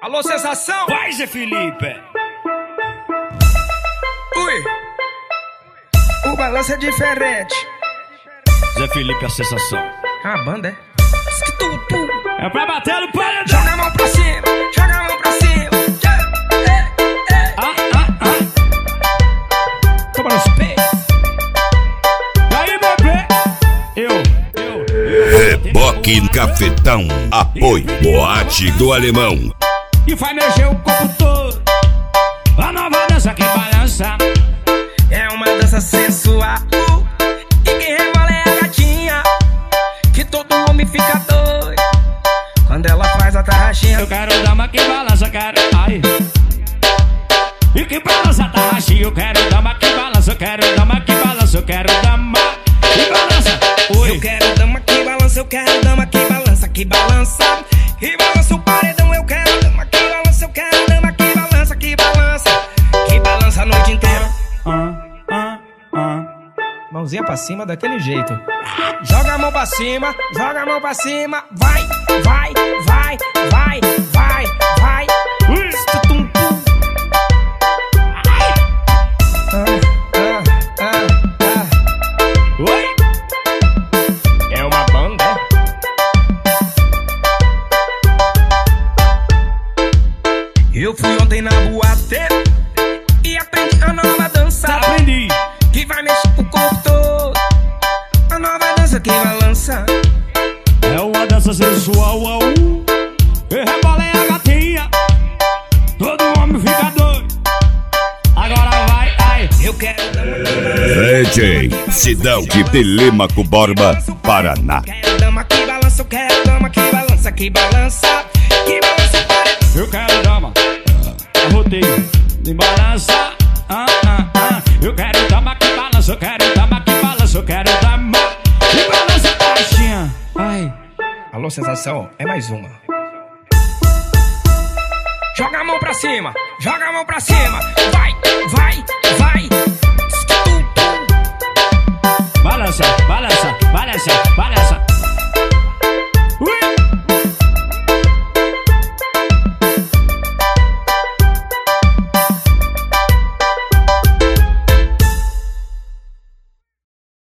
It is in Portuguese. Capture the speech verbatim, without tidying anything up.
Alô, sensação? Vai, Zé Felipe! Ui! O balanço é diferente. Zé Felipe, a sensação. É uma banda, é? Tu, tu. É pra bater no paredão. Joga a mão pra cima, joga a mão pra cima. Yeah. É, é. Ah, ah, ah. Toma nos peitos. E aí, bebê? Eu, eu, eu. Reboque Cafetão. Apoio Boate do Alemão. E vai mexer o corpo todo. A nova dança que balança. É uma dança sensual. E quem rebola é a gatinha. Que todo homem fica doido quando ela faz a tarraxinha. Eu quero dama que balança, quero. Ai. E que balança a tarraxinha. Eu quero dama que balança, eu quero dama que balança, eu quero dama que balança. Oi. Eu quero dama que balança, eu quero dama que balança, que balança. Que balança o paredão, eu quero dama que balança, eu quero dama que balança, que balança. Que balança a noite inteira. Ah, ah, ah. Mãozinha pra cima daquele jeito. Joga a mão pra cima, joga a mão pra cima. Vai, vai, vai, vai, vai, vai. Ui. Tum, tum. Ah, ah, ah, ah. Oi. É uma banda, é? Eu fui ontem na boate e aprendi a nova dança. Aprendi. Que vai mexer o corpo todo. A nova dança que balança. É uma dança sensual, au. E rebola é a gatinha. Todo homem fica doido. Agora vai, ai. Eu quero dama D J Sidão de Telêmaco Borba, Paraná. Quero dama que balança, eu quero dama que balança, que balança, que balança o paredão. Eu quero dama. Roteio de balança. Ah, ah, ah. Eu quero dama que balança, eu quero dama que balança, eu quero dama que balança a caixinha. Ai. Alô, sensação, é mais uma. Joga a mão pra cima, joga a mão pra cima.